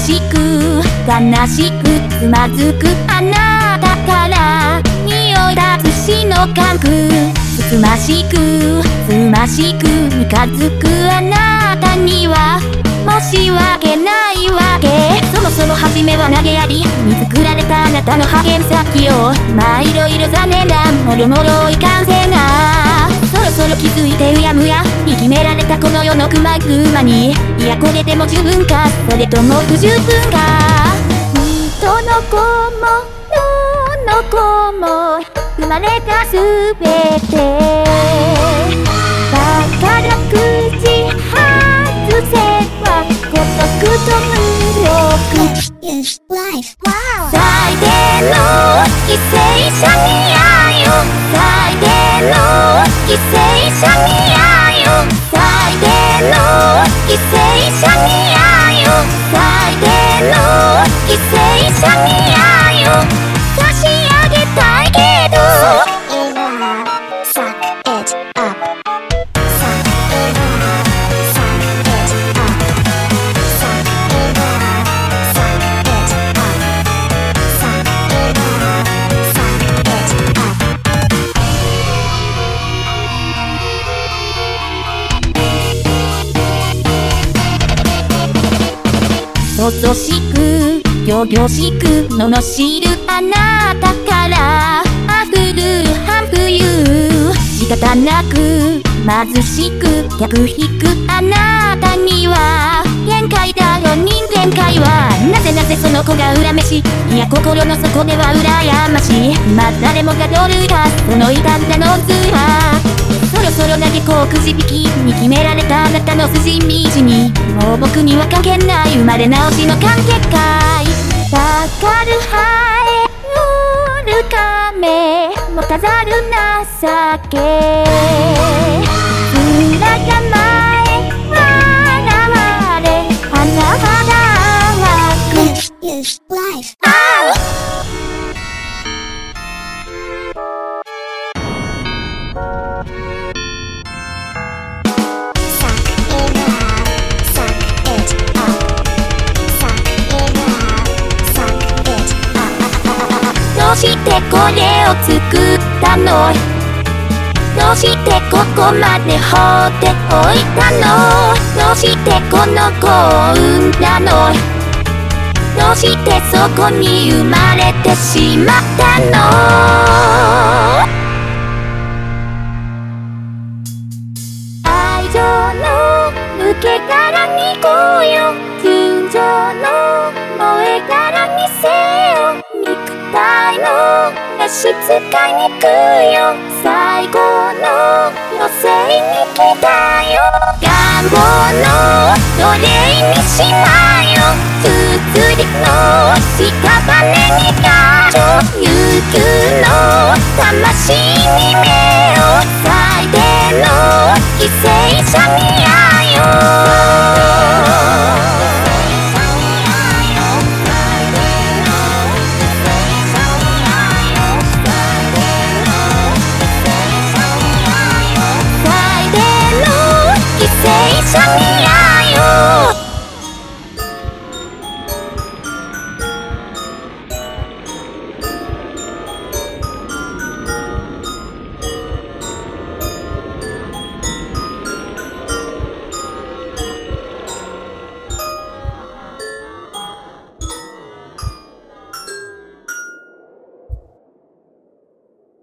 しく悲しくつまずくあなたから匂い立つ死の感覚、つつましくつましく近づくあなたには申し訳ないわけ。そもそも初めは投げやりに作られたあなたの励先を、まあいろいろ残念なもろもろいかんせんが、そろそろ気づいてうやむやに決められたこの世のくまぐまに、いやこれでも十分か、それとも不十分か。どの子もどの子も生まれたすべてだからくじ外せば孤独と無力、最低の犠牲者に愛を、最低の犠牲者に愛を、最低の犠牲者に愛を、最低の犠牲者に愛を差し上げたいけど、恐ろしく仰々しく罵るあなたから溢る半冬、仕方なく貧しく逆引くあなたには限界だよ人間界は。なぜなぜその子が恨めしい、いや心の底では羨ましい。まあ誰もが通るかその痛手の図は、そろそろ投げこうくじ引きに決められたあなたの筋道に、もう僕には関係ない生まれ直しの関係界。たかるハエうるかめもたざる情け、面構え笑われ甚だくどうしてこれを作ったの、どうしてここまで放っておいたの、どうしてこの子を産んだの、どうしてそこに生まれてしまったの。愛情の抜け殻にこうよ、純情の萌え殻にせよ、肉体の召使いにくよ、最後の余生に来たよ、願望の奴隷にしまよ、綴りの屍にガチョ、悠久の魂に目を、最低の犠牲者に愛